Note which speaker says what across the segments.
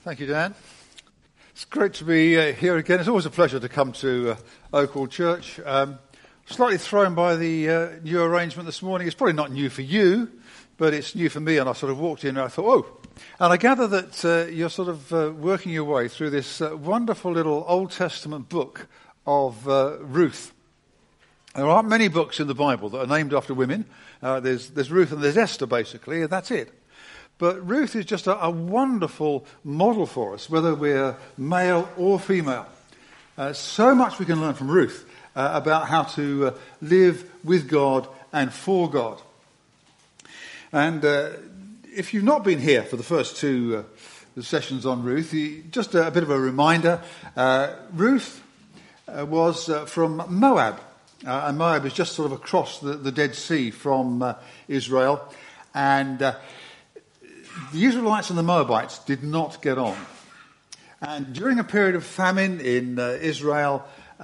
Speaker 1: Thank you, Dan. It's great to be here again. It's always a pleasure to come to Oakhall Church. Slightly thrown by the new arrangement this morning. It's probably not new for you, but it's new for me. And I sort of walked in and I thought, oh. And I gather that you're sort of working your way through this wonderful little Old Testament book of Ruth. There aren't many books in the Bible that are named after women. There's Ruth and there's Esther, basically, and that's it. But Ruth is just a wonderful model for us, whether we're male or female. So much we can learn from Ruth about how to live with God and for God. And if you've not been here for the first two sessions on Ruth, just a bit of a reminder. Ruth was from Moab. And Moab is just sort of across the Dead Sea from Israel. And the Israelites and the Moabites did not get on. And during a period of famine in Israel,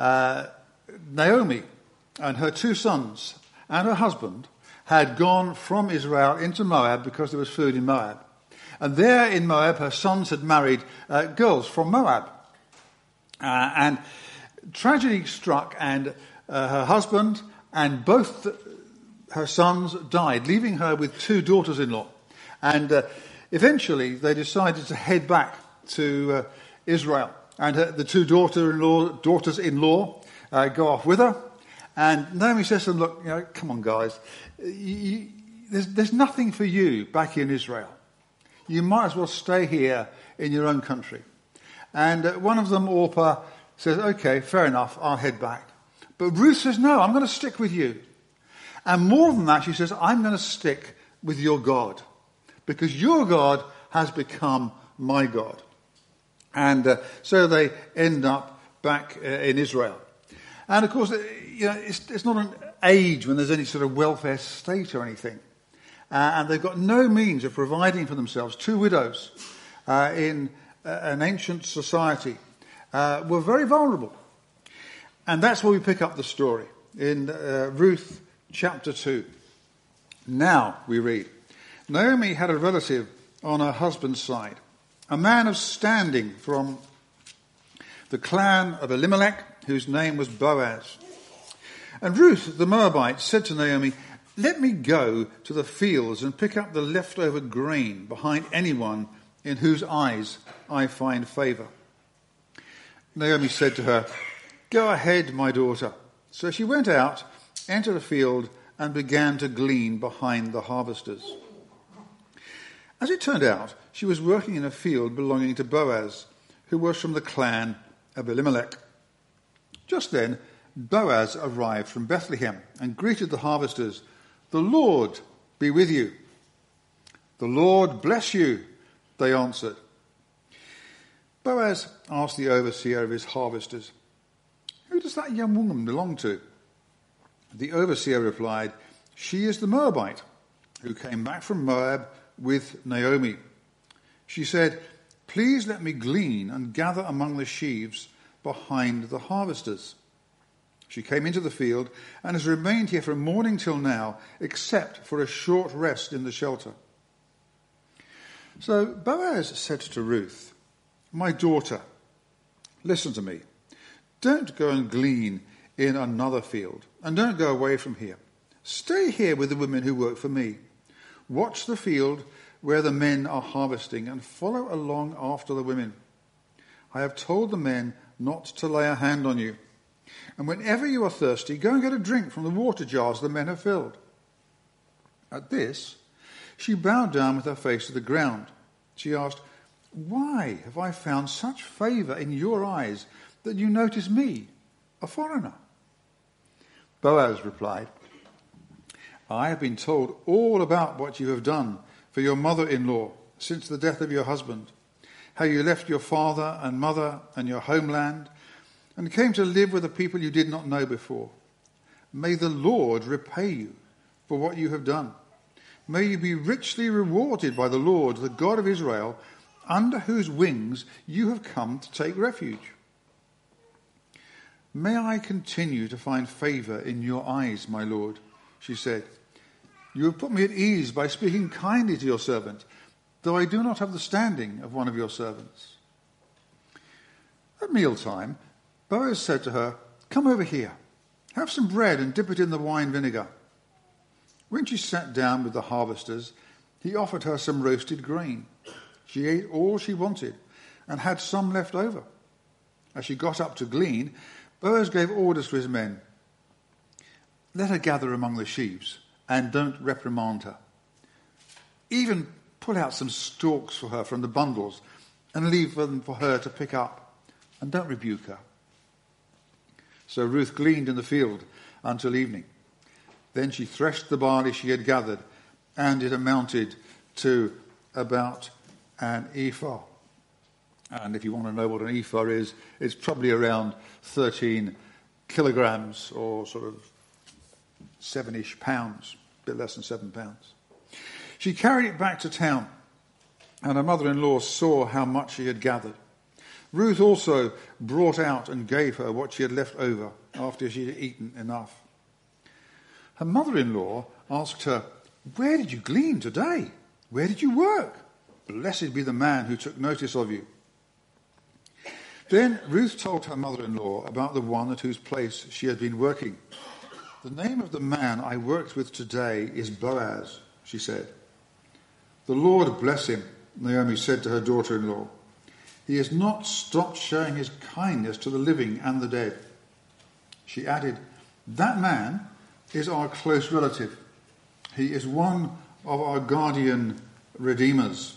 Speaker 1: Naomi and her two sons and her husband had gone from Israel into Moab because there was food in Moab. And there in Moab, her sons had married girls from Moab. And tragedy struck, and her husband and both her sons died, leaving her with two daughters-in-law. And eventually they decided to head back to Israel. And the two daughters-in-law go off with her. And Naomi says to them, look, come on, guys. There's nothing for you back in Israel. You might as well stay here in your own country. And one of them, Orpah, says, okay, fair enough, I'll head back. But Ruth says, no, I'm going to stick with you. And more than that, she says, I'm going to stick with your God. Because your God has become my God. And so they end up back in Israel. And of course, it's not an age when there's any sort of welfare state or anything. And they've got no means of providing for themselves. Two widows in an ancient society were very vulnerable. And that's where we pick up the story in Ruth chapter 2. Now we read, Naomi had a relative on her husband's side, a man of standing from the clan of Elimelech, whose name was Boaz. And Ruth the Moabite said to Naomi, let me go to the fields and pick up the leftover grain behind anyone in whose eyes I find favour. Naomi said to her, go ahead, my daughter. So she went out, entered a field, and began to glean behind the harvesters. As it turned out, she was working in a field belonging to Boaz, who was from the clan of Elimelech. Just then, Boaz arrived from Bethlehem and greeted the harvesters. The Lord be with you. The Lord bless you, they answered. Boaz asked the overseer of his harvesters, who does that young woman belong to? The overseer replied, she is the Moabite who came back from Moab with Naomi. She said, please let me glean and gather among the sheaves behind the harvesters. She came into the field and has remained here from morning till now, except for a short rest in the shelter. So Boaz said to Ruth, my daughter, listen to me. Don't go and glean in another field, and don't go away from here. Stay here with the women who work for me. Watch the field where the men are harvesting, and follow along after the women. I have told the men not to lay a hand on you. And whenever you are thirsty, go and get a drink from the water jars the men have filled. At this, she bowed down with her face to the ground. She asked, why have I found such favour in your eyes that you notice me, a foreigner? Boaz replied, I have been told all about what you have done for your mother-in-law since the death of your husband, how you left your father and mother and your homeland and came to live with a people you did not know before. May the Lord repay you for what you have done. May you be richly rewarded by the Lord, the God of Israel, under whose wings you have come to take refuge. May I continue to find favour in your eyes, my Lord, she said. You have put me at ease by speaking kindly to your servant. though I do not have the standing of one of your servants. At mealtime, Boaz said to her, "Come over here, have some bread and dip it in the wine vinegar." When she sat down with the harvesters, he offered her some roasted grain. She ate all she wanted and had some left over. As she got up to glean, Boaz gave orders to his men, "Let her gather among the sheaves and don't reprimand her. Even pull out some stalks for her from the bundles and leave them for her to pick up, and don't rebuke her." So Ruth gleaned in the field until evening. Then she threshed the barley she had gathered, and it amounted to about an ephah. And if you want to know what an ephah is, it's probably around 13 kilograms, or sort of 7-ish pounds, a bit less than 7 pounds. She carried it back to town, and her mother-in-law saw how much she had gathered. Ruth also brought out and gave her what she had left over after she had eaten enough. Her mother-in-law asked her, "Where did you glean today? Where did you work? Blessed be the man who took notice of you." Then Ruth told her mother-in-law about the one at whose place she had been working. "The name of the man I worked with today is Boaz," she said. "The Lord bless him," Naomi said to her daughter-in-law. "He has not stopped showing his kindness to the living and the dead." She added, "That man is our close relative. He is one of our guardian redeemers."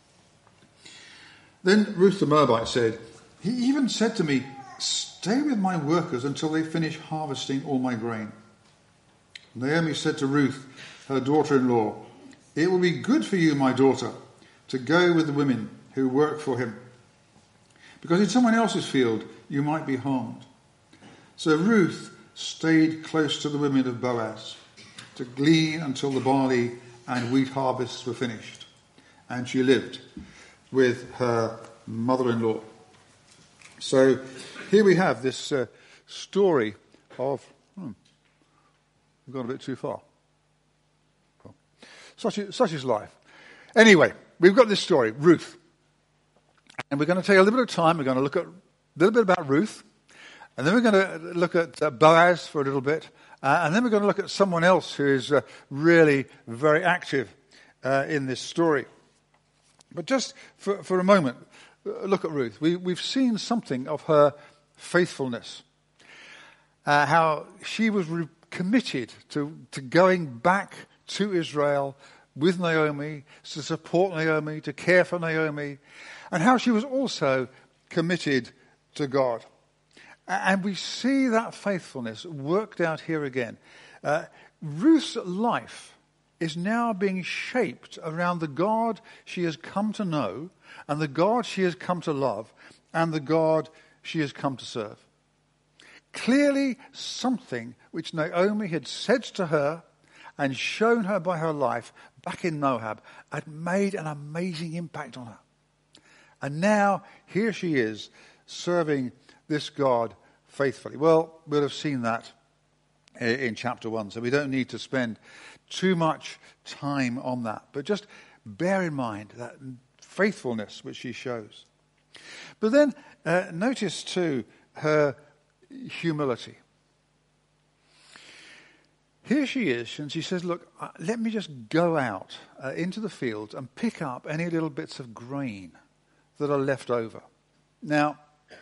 Speaker 1: Then Ruth the Moabite said, "He even said to me, 'Stay with my workers until they finish harvesting all my grain.'" Naomi said to Ruth, her daughter-in-law, "It will be good for you, my daughter, to go with the women who work for him, because in someone else's field you might be harmed." So Ruth stayed close to the women of Boaz to glean until the barley and wheat harvests were finished, and she lived with her mother-in-law. So here we have this story of... we've gone a bit too far. Such is life. Anyway, we've got this story, Ruth. And we're going to take a little bit of time. We're going to look at a little bit about Ruth. And then we're going to look at Boaz for a little bit. And then we're going to look at someone else who is really very active in this story. But just for a moment, look at Ruth. We've seen something of her faithfulness. How she was committed to going back to Israel with Naomi, to support Naomi, to care for Naomi, and how she was also committed to God. And we see that faithfulness worked out here again. Ruth's life is now being shaped around the God she has come to know, and the God she has come to love, and the God she has come to serve. Clearly something which Naomi had said to her and shown her by her life back in Moab had made an amazing impact on her. And now here she is serving this God faithfully. Well, we'll have seen that in chapter 1, so we don't need to spend too much time on that. But just bear in mind that faithfulness which she shows. But then notice too her humility. Here she is, and she says, "Look, let me just go out into the fields and pick up any little bits of grain that are left over." Now,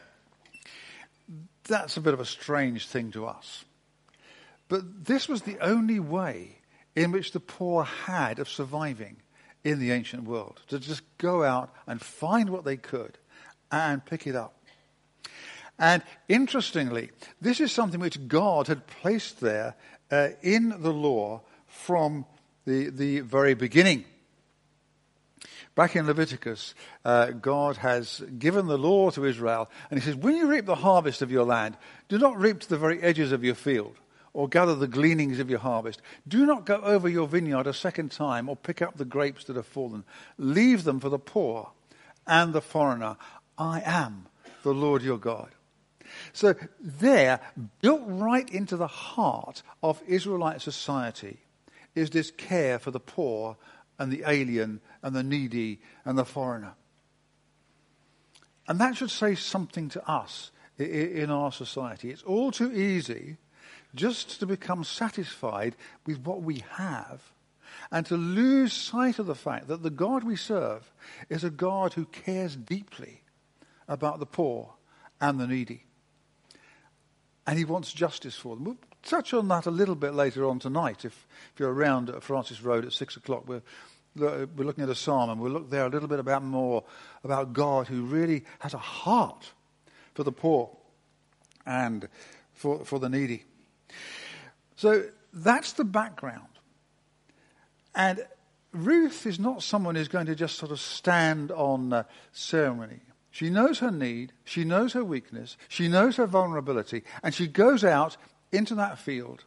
Speaker 1: that's a bit of a strange thing to us. But this was the only way in which the poor had of surviving in the ancient world, to just go out and find what they could and pick it up. And interestingly, this is something which God had placed there in the law from the very beginning. Back in Leviticus, God has given the law to Israel, and he says, when you reap the harvest of your land, do not reap to the very edges of your field, or gather the gleanings of your harvest. Do not go over your vineyard a second time, or pick up the grapes that have fallen. Leave them for the poor and the foreigner. I am the Lord your God. So there, built right into the heart of Israelite society, is this care for the poor and the alien and the needy and the foreigner. And that should say something to us in our society. It's all too easy just to become satisfied with what we have and to lose sight of the fact that the God we serve is a God who cares deeply about the poor and the needy. And he wants justice for them. We'll touch on that a little bit later on tonight. If you're around at Francis Road at 6 o'clock, we're looking at a psalm, and we'll look there a little bit more about God who really has a heart for the poor and for the needy. So that's the background. And Ruth is not someone who's going to just sort of stand on ceremony. She knows her need, she knows her weakness, she knows her vulnerability, and she goes out into that field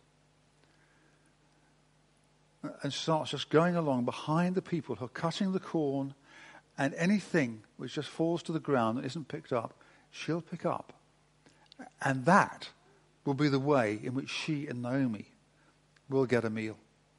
Speaker 1: and starts just going along behind the people who are cutting the corn, and anything which just falls to the ground that isn't picked up, she'll pick up. And that will be the way in which she and Naomi will get a meal.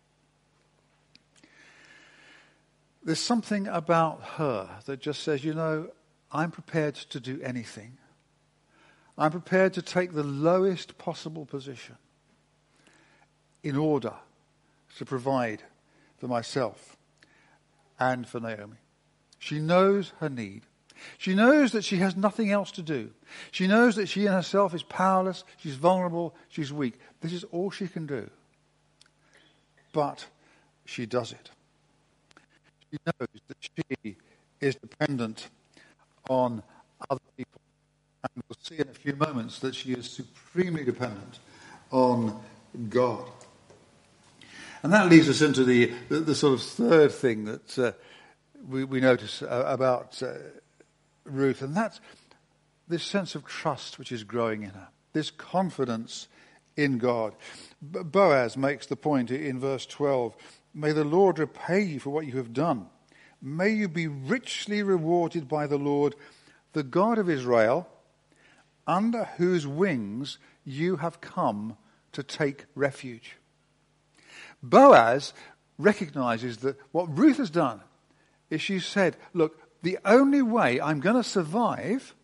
Speaker 1: There's something about her that just says, I'm prepared to do anything. I'm prepared to take the lowest possible position in order to provide for myself and for Naomi. She knows her need. She knows that she has nothing else to do. She knows that she in herself is powerless, she's vulnerable, she's weak. This is all she can do. But she does it. She knows that she is dependent on other people. And we'll see in a few moments that she is supremely dependent on God. And that leads us into the sort of third thing that we notice about Ruth, and that's this sense of trust which is growing in her, this confidence in God. Boaz makes the point in verse 12, "May the Lord repay you for what you have done. May you be richly rewarded by the Lord, the God of Israel, under whose wings you have come to take refuge." Boaz recognizes that what Ruth has done is she said, look, the only way I'm going to survive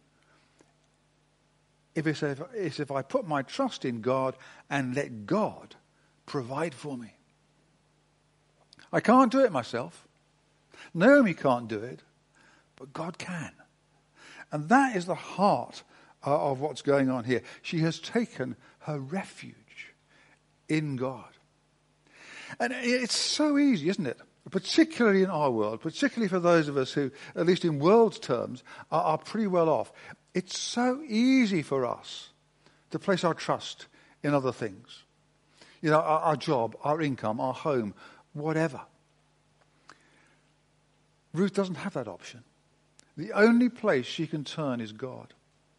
Speaker 1: is if I put my trust in God and let God provide for me. I can't do it myself. Naomi can't do it, but God can. And that is the heart of what's going on here. She has taken her refuge in God. And it's so easy, isn't it? Particularly in our world, particularly for those of us who, at least in world's terms, are pretty well off. It's so easy for us to place our trust in other things. Our job, our income, our home, whatever. Ruth doesn't have that option. The only place she can turn is God.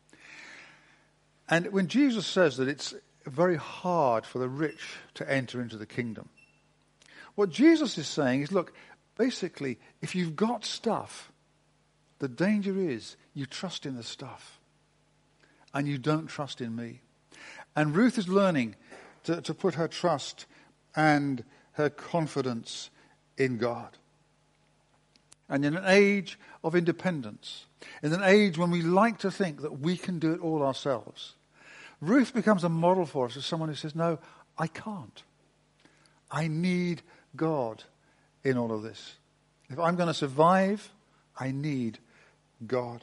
Speaker 1: And when Jesus says that it's very hard for the rich to enter into the kingdom, what Jesus is saying is, look, basically, if you've got stuff, the danger is you trust in the stuff and you don't trust in me. And Ruth is learning to put her trust and her confidence in God. And in an age of independence, in an age when we like to think that we can do it all ourselves, Ruth becomes a model for us as someone who says, no, I can't. I need God in all of this. If I'm going to survive, I need God.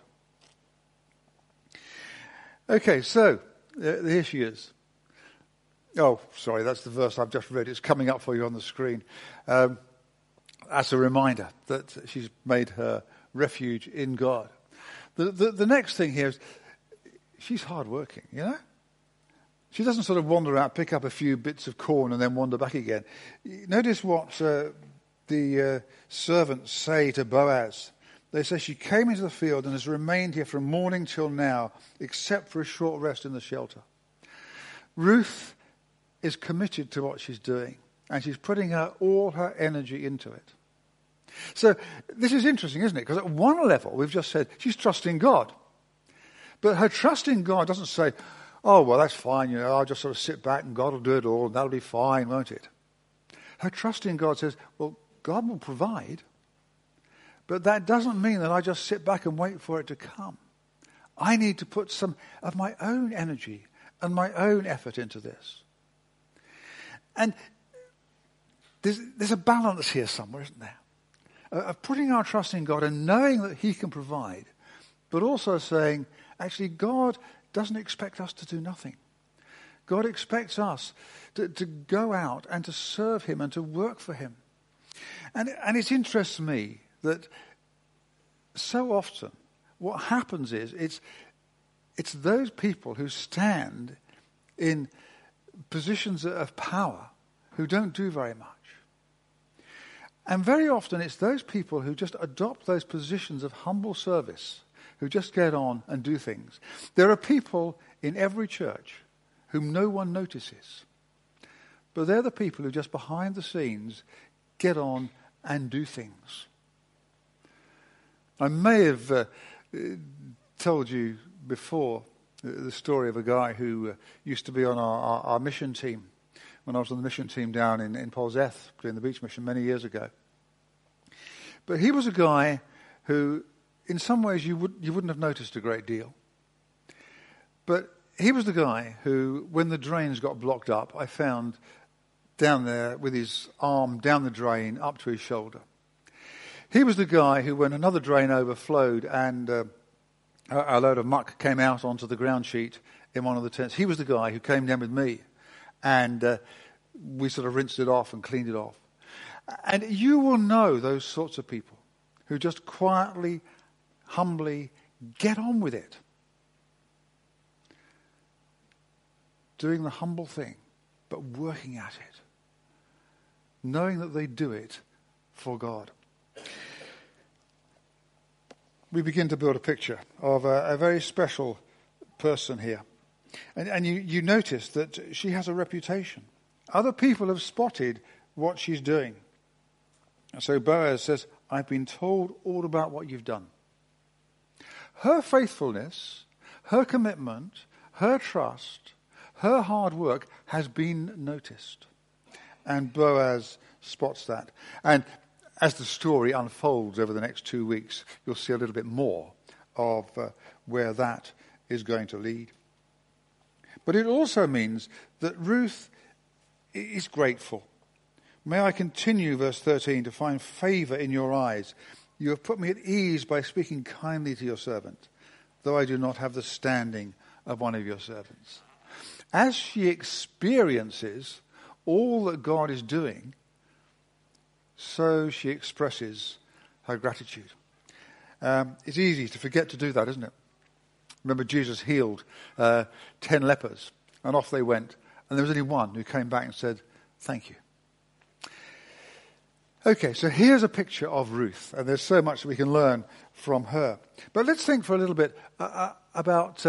Speaker 1: Okay, so here she is. Oh, sorry, that's the verse I've just read. It's coming up for you on the screen. As a reminder that she's made her refuge in God. The next thing here is she's hardworking, She doesn't sort of wander out, pick up a few bits of corn and then wander back again. Notice what the servants say to Boaz. They say she came into the field and has remained here from morning till now, except for a short rest in the shelter. Ruth is committed to what she's doing, and she's putting all her energy into it. So this is interesting, isn't it? Because at one level, we've just said she's trusting God. But her trust in God doesn't say, oh, well, that's fine, I'll just sort of sit back and God will do it all, and that'll be fine, won't it? Her trust in God says, well, God will provide, but that doesn't mean that I just sit back and wait for it to come. I need to put some of my own energy and my own effort into this. And there's a balance here somewhere, isn't there? Of putting our trust in God and knowing that he can provide, but also saying, actually, God doesn't expect us to do nothing. God expects us to go out and to serve him and to work for him. And it interests me that so often what happens is it's those people who stand in positions of power who don't do very much. And very often it's those people who just adopt those positions of humble service, who just get on and do things. There are people in every church whom no one notices. But they're the people who just behind the scenes get on and do things. I may have told you before the story of a guy who used to be on our mission team when I was on the mission team down in Polzeth doing the beach mission many years ago. But he was a guy who, in some ways, you wouldn't have noticed a great deal. But he was the guy who, when the drains got blocked up, I found down there with his arm down the drain up to his shoulder. He was the guy who, when another drain overflowed and a load of muck came out onto the ground sheet in one of the tents, he was the guy who came down with me and we sort of rinsed it off and cleaned it off. And you will know those sorts of people who just quietly, humbly get on with it. Doing the humble thing, but working at it. Knowing that they do it for God. We begin to build a picture of a very special person here. And you notice that she has a reputation. Other people have spotted what she's doing. And so Boaz says, I've been told all about what you've done. Her faithfulness, her commitment, her trust, her hard work has been noticed. And Boaz spots that. And as the story unfolds over the next 2 weeks, you'll see a little bit more of where that is going to lead. But it also means that Ruth is grateful. May I continue, verse 13, to find favor in your eyes. You have put me at ease by speaking kindly to your servant, though I do not have the standing of one of your servants. As she experiences all that God is doing, so she expresses her gratitude. It's easy to forget to do that, isn't it? Remember, Jesus healed 10 lepers, and off they went. And there was only one who came back and said, thank you. Okay, so here's a picture of Ruth, and there's so much that we can learn from her. But let's think for a little bit about...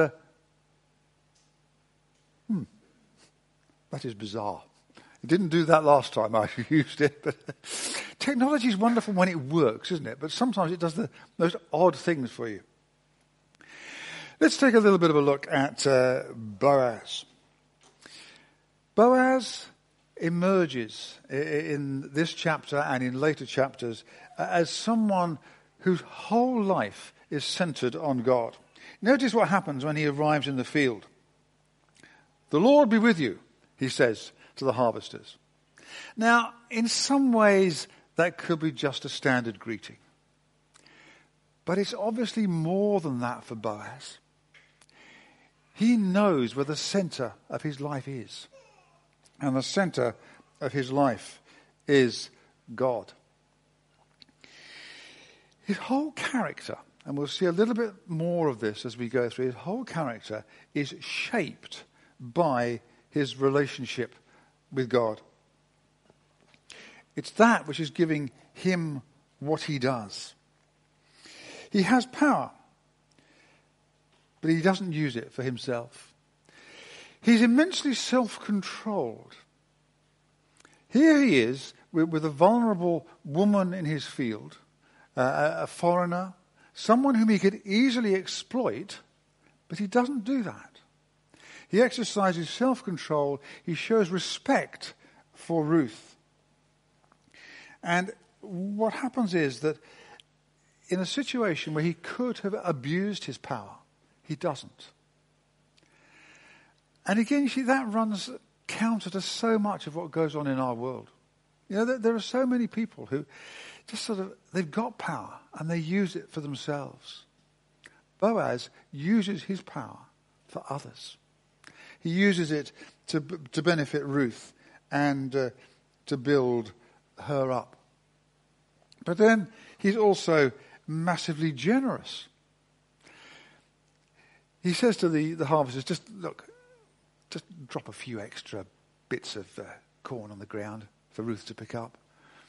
Speaker 1: that is bizarre. It didn't do that last time I used it. But technology is wonderful when it works, isn't it? But sometimes it does the most odd things for you. Let's take a little bit of a look at Boaz. Boaz emerges in this chapter and in later chapters as someone whose whole life is centered on God. Notice what happens when he arrives in the field. The Lord be with you, he says to the harvesters. Now, in some ways, that could be just a standard greeting. But it's obviously more than that for Boaz. He knows where the center of his life is. And the center of his life is God. His whole character, and we'll see a little bit more of this as we go through, his whole character is shaped by his relationship with God. It's that which is giving him what he does. He has power, but he doesn't use it for himself. He's immensely self-controlled. Here he is with a vulnerable woman in his field, a foreigner, someone whom he could easily exploit, but he doesn't do that. He exercises self-control. He shows respect for Ruth. And what happens is that in a situation where he could have abused his power, he doesn't. And again, you see, that runs counter to so much of what goes on in our world. You know, there are so many people who just sort of, they've got power and they use it for themselves. Boaz uses his power for others. He uses it to benefit Ruth and to build her up. But then he's also massively generous. He says to the harvesters, just drop a few extra bits of corn on the ground for Ruth to pick up.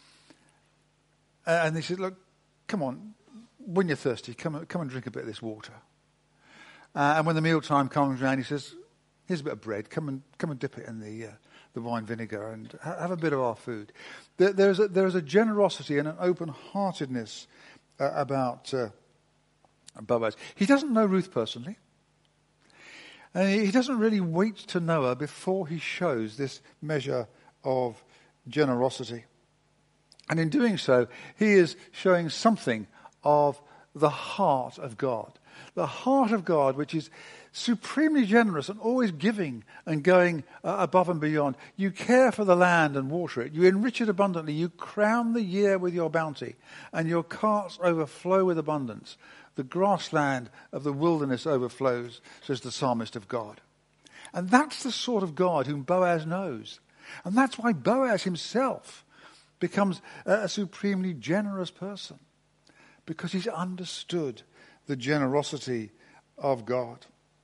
Speaker 1: And he said, look, come on, when you're thirsty, come and drink a bit of this water. And when the mealtime comes around, he says, here's a bit of bread, come and dip it in the wine vinegar and have a bit of our food. There is a generosity and an open-heartedness about Boaz. He doesn't know Ruth personally. And he doesn't really wait to know her before he shows this measure of generosity. And in doing so, he is showing something of the heart of God. The heart of God, which is supremely generous and always giving and going above and beyond. You care for the land and water it. You enrich it abundantly. You crown the year with your bounty, and your carts overflow with abundance. The grassland of the wilderness overflows, says the psalmist of God. And that's the sort of God whom Boaz knows. And that's why Boaz himself becomes a supremely generous person, because he's understood the generosity of God.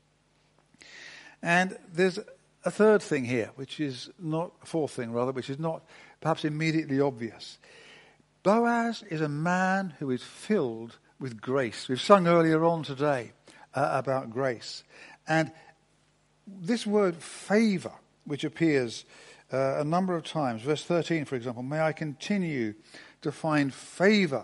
Speaker 1: And there's a third thing here, which is not, a fourth thing rather, which is not perhaps immediately obvious. Boaz is a man who is filled with grace. We've sung earlier on today about grace. And this word favour, which appears a number of times, verse 13, for example, may I continue to find favour.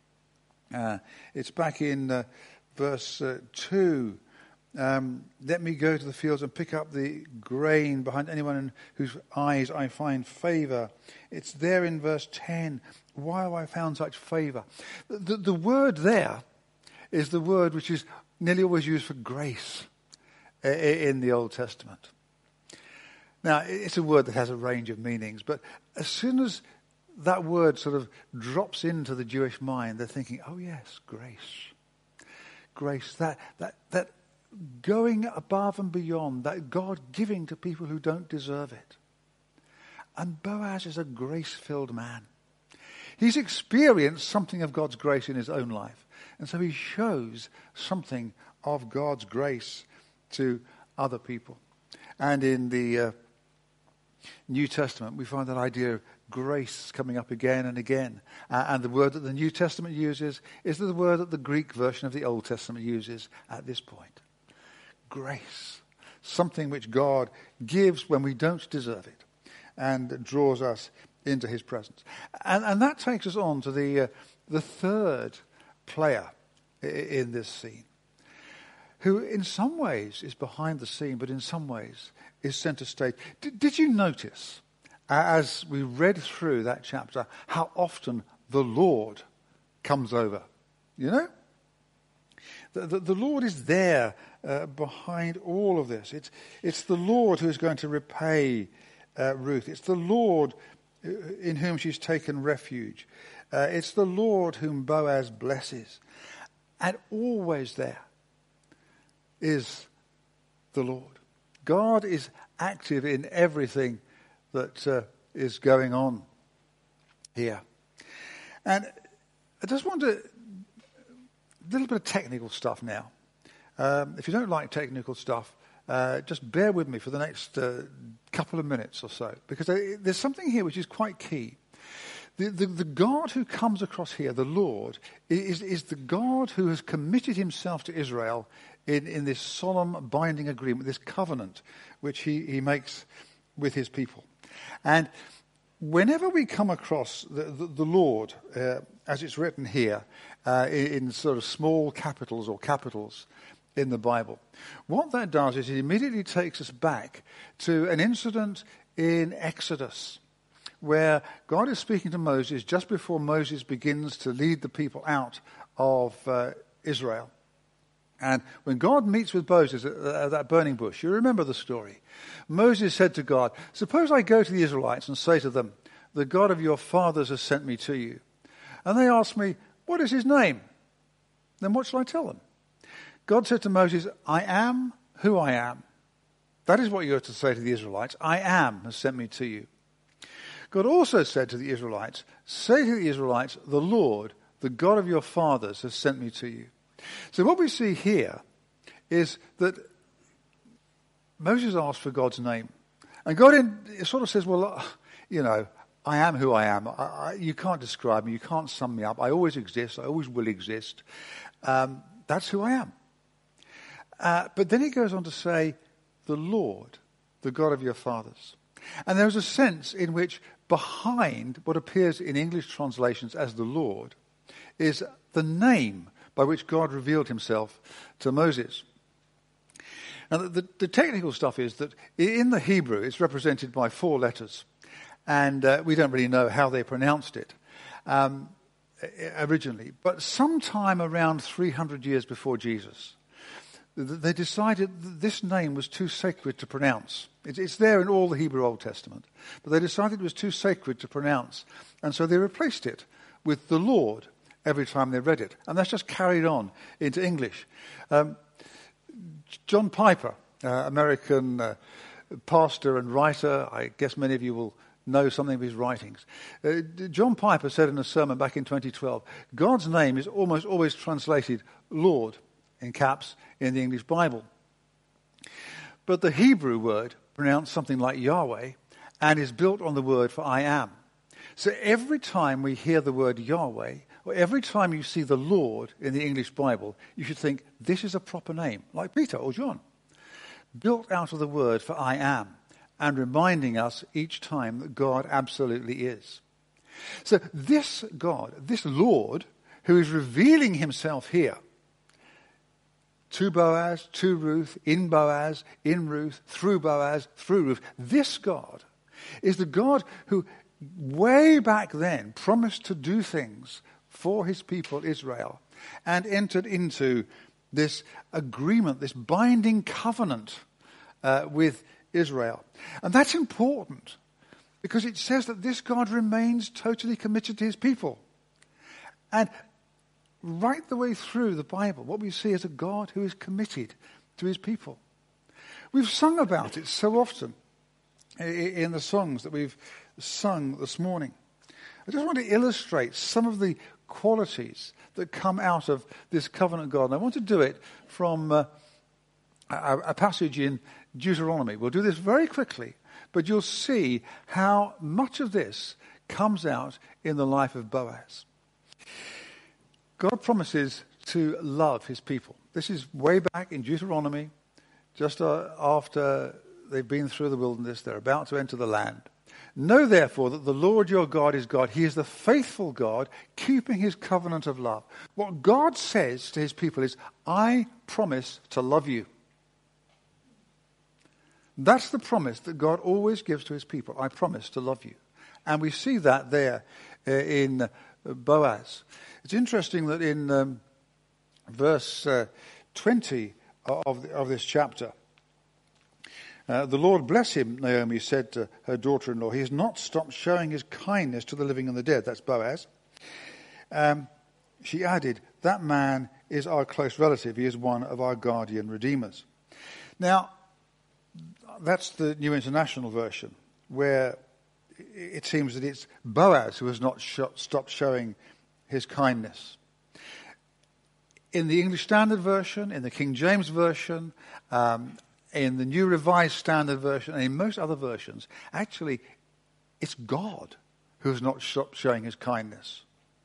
Speaker 1: It's back in verse 2. Let me go to the fields and pick up the grain behind anyone in whose eyes I find favour. It's there in verse 10. Why have I found such favour? The word there is the word which is nearly always used for grace in the Old Testament. Now, it's a word that has a range of meanings, but as soon as that word sort of drops into the Jewish mind, they're thinking, oh yes, grace. Grace, that going above and beyond, that God giving to people who don't deserve it. And Boaz is a grace-filled man. He's experienced something of God's grace in his own life. And so he shows something of God's grace to other people. And in the New Testament, we find that idea of grace coming up again and again. And the word that the New Testament uses is the word that the Greek version of the Old Testament uses at this point. Grace. Something which God gives when we don't deserve it and draws us into his presence. And that takes us on to the third player in this scene, who in some ways is behind the scene, but in some ways is center stage. Did you notice, as we read through that chapter, how often the Lord comes over? You know? The Lord is there behind all of this. It's the Lord who is going to repay Ruth. It's the Lord in whom she's taken refuge. It's the Lord whom Boaz blesses. And always there is the Lord. God is active in everything that is going on here. And I just want to, a little bit of technical stuff now. If you don't like technical stuff, just bear with me for the next couple of minutes or so, because there's something here which is quite key. The God who comes across here, the Lord, is the God who has committed himself to Israel in this solemn binding agreement, this covenant which he makes with his people. And whenever we come across the Lord, as it's written here, in sort of small capitals or capitals in the Bible, what that does is it immediately takes us back to an incident in Exodus, where God is speaking to Moses just before Moses begins to lead the people out of Israel. And when God meets with Moses at that burning bush, you remember the story. Moses said to God, suppose I go to the Israelites and say to them, the God of your fathers has sent me to you. And they ask me, what is his name? Then what shall I tell them? God said to Moses, I am who I am. That is what you are to say to the Israelites. I am has sent me to you. God also said to the Israelites, say to the Israelites, the Lord, the God of your fathers has sent me to you. So what we see here is that Moses asked for God's name. And God sort of says, well, I am who I am. You can't describe me. You can't sum me up. I always exist. I always will exist. That's who I am. But then he goes on to say, the Lord, the God of your fathers. And there's a sense in which behind what appears in English translations as the Lord is the name by which God revealed himself to Moses. Now, the technical stuff is that in the Hebrew, it's represented by 4 letters. And we don't really know how they pronounced it originally. But sometime around 300 years before Jesus, they decided that this name was too sacred to pronounce. It's there in all the Hebrew Old Testament. But they decided it was too sacred to pronounce. And so they replaced it with the Lord every time they read it. And that's just carried on into English. John Piper, American pastor and writer, I guess many of you will know something of his writings. John Piper said in a sermon back in 2012, God's name is almost always translated Lord, in caps, in the English Bible. But the Hebrew word pronounced something like Yahweh and is built on the word for I am. So every time we hear the word Yahweh, or every time you see the Lord in the English Bible, you should think this is a proper name, like Peter or John, built out of the word for I am, and reminding us each time that God absolutely is. So this God, this Lord, who is revealing himself here, to Boaz, to Ruth, in Boaz, in Ruth, through Boaz, through Ruth, this God is the God who way back then promised to do things for his people Israel and entered into this agreement, this binding covenant with Israel. And that's important because it says that this God remains totally committed to his people. And right the way through the Bible, what we see is a God who is committed to his people. We've sung about it so often in the songs that we've sung this morning. I just want to illustrate some of the qualities that come out of this covenant God. And I want to do it from a passage in Deuteronomy. We'll do this very quickly, but you'll see how much of this comes out in the life of Boaz. God promises to love his people. This is way back in Deuteronomy, just after they've been through the wilderness. They're about to enter the land. Know therefore that the Lord your God is God. He is the faithful God, keeping his covenant of love. What God says to his people is, I promise to love you. That's the promise that God always gives to his people. I promise to love you. And we see that there in Boaz. It's interesting that in verse 20 of this chapter, the Lord bless him, Naomi said to her daughter-in-law. He has not stopped showing his kindness to the living and the dead. That's Boaz. She added, that man is our close relative. He is one of our guardian redeemers. Now, that's the New International Version, where it seems that it's Boaz who has not stopped showing his kindness. In the English Standard Version, in the King James Version, in the New Revised Standard Version, and in most other versions, actually, it's God who has not stopped showing his kindness.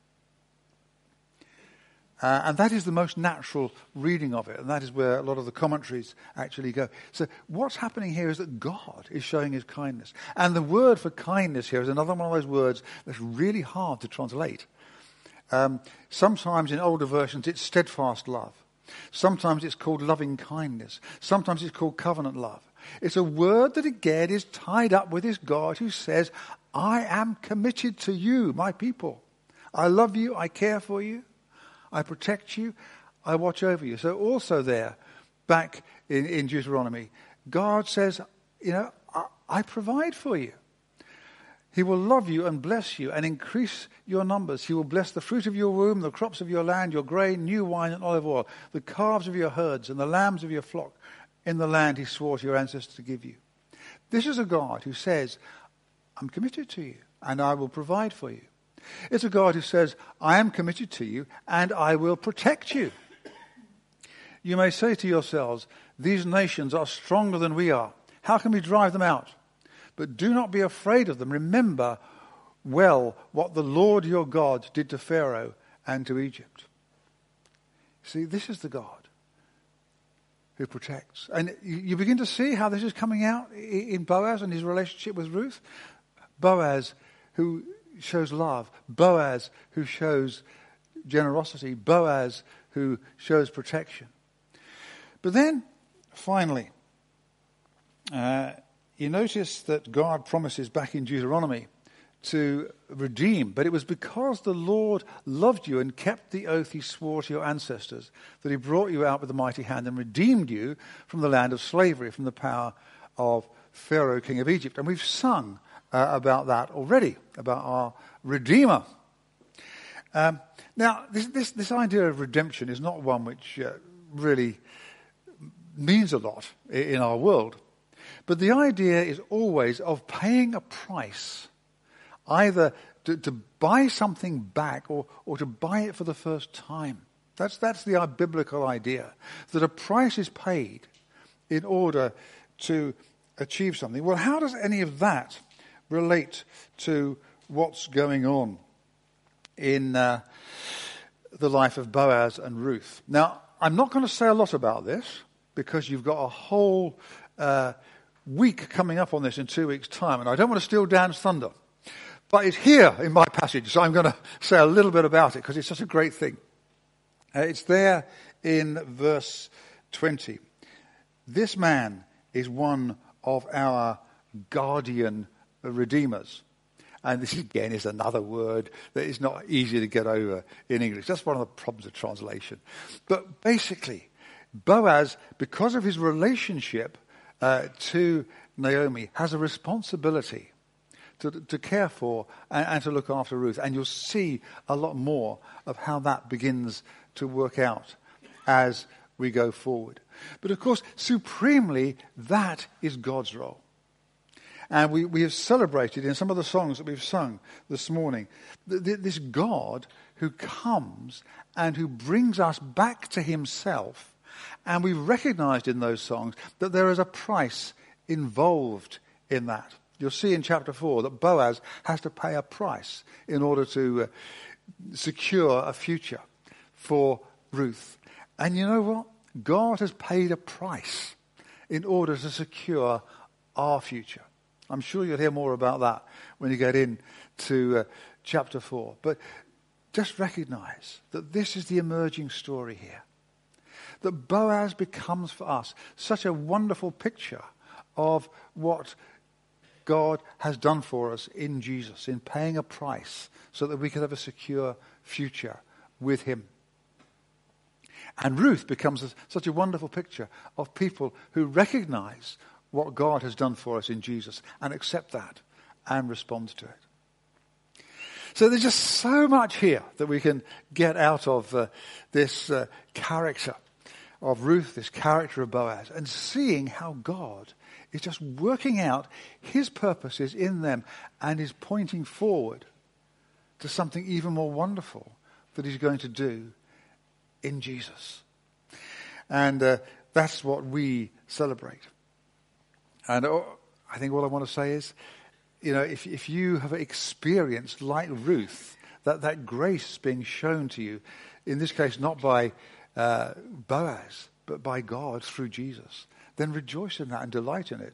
Speaker 1: And that is the most natural reading of it, and that is where a lot of the commentaries actually go. So what's happening here is that God is showing his kindness. And the word for kindness here is another one of those words that's really hard to translate. Sometimes in older versions it's steadfast love. Sometimes it's called loving kindness. Sometimes it's called covenant love. It's a word that again is tied up with this God who says, I am committed to you, my people. I love you, I care for you, I protect you, I watch over you. So also there, back in Deuteronomy, God says, I provide for you. He will love you and bless you and increase your numbers. He will bless the fruit of your womb, the crops of your land, your grain, new wine and olive oil, the calves of your herds and the lambs of your flock in the land he swore to your ancestors to give you. This is a God who says, I'm committed to you and I will provide for you. It's a God who says, I am committed to you and I will protect you. You may say to yourselves, these nations are stronger than we are. How can we drive them out? But do not be afraid of them. Remember well what the Lord your God did to Pharaoh and to Egypt. See, this is the God who protects. And you begin to see how this is coming out in Boaz and his relationship with Ruth. Boaz who shows love. Boaz who shows generosity. Boaz who shows protection. But then, finally, you notice that God promises back in Deuteronomy to redeem, but it was because the Lord loved you and kept the oath he swore to your ancestors that he brought you out with a mighty hand and redeemed you from the land of slavery, from the power of Pharaoh, king of Egypt. And we've sung about that already, about our Redeemer. Now, this idea of redemption is not one which really means a lot in our world. But the idea is always of paying a price, either to buy something back or to buy it for the first time. That's the biblical idea, that a price is paid in order to achieve something. Well, how does any of that relate to what's going on in the life of Boaz and Ruth? Now, I'm not going to say a lot about this because you've got a whole week coming up on this in 2 weeks' time, and I don't want to steal Dan's thunder. But it's here in my passage, so I'm going to say a little bit about it because it's such a great thing. It's there in verse 20. This man is one of our guardian redeemers. And this again is another word that is not easy to get over in English. That's one of the problems of translation. But basically, Boaz, because of his relationship to Naomi, has a responsibility to care for and to look after Ruth. And you'll see a lot more of how that begins to work out as we go forward. But of course, supremely, that is God's role. And we have celebrated in some of the songs that we've sung this morning, this God who comes and who brings us back to himself. And we recognized in those songs that there is a price involved in that. You'll see in chapter 4 that Boaz has to pay a price in order to secure a future for Ruth. And you know what? God has paid a price in order to secure our future. I'm sure you'll hear more about that when you get into chapter 4. But just recognize that this is the emerging story here. That Boaz becomes for us such a wonderful picture of what God has done for us in Jesus, in paying a price so that we could have a secure future with him. And Ruth becomes such a wonderful picture of people who recognize what God has done for us in Jesus and accept that and respond to it. So there's just so much here that we can get out of this character of Ruth, this character of Boaz, and seeing how God is just working out his purposes in them and is pointing forward to something even more wonderful that he's going to do in Jesus. And that's what we celebrate. And I think all I want to say is, if you have experienced, like Ruth, that grace being shown to you, in this case not by Boaz, but by God through Jesus, then rejoice in that and delight in it.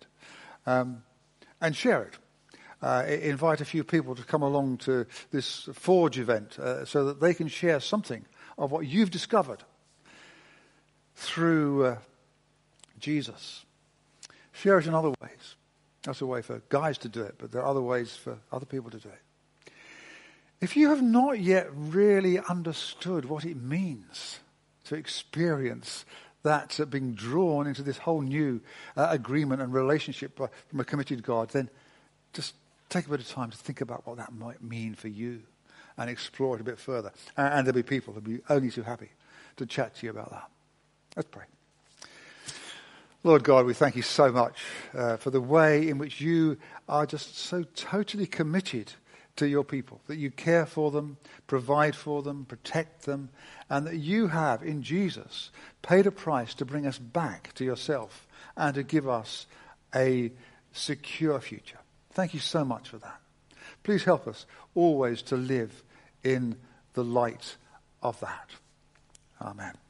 Speaker 1: And share it. Invite a few people to come along to this Forge event so that they can share something of what you've discovered through Jesus. Share it in other ways. That's a way for guys to do it, but there are other ways for other people to do it. If you have not yet really understood what it means to experience that being drawn into this whole new agreement and relationship from a committed God, then just take a bit of time to think about what that might mean for you and explore it a bit further. And there'll be people who'll be only too happy to chat to you about that. Let's pray. Lord God, we thank you so much for the way in which you are just so totally committed to your people, that you care for them, provide for them, protect them, and that you have, in Jesus, paid a price to bring us back to yourself and to give us a secure future. Thank you so much for that. Please help us always to live in the light of that. Amen.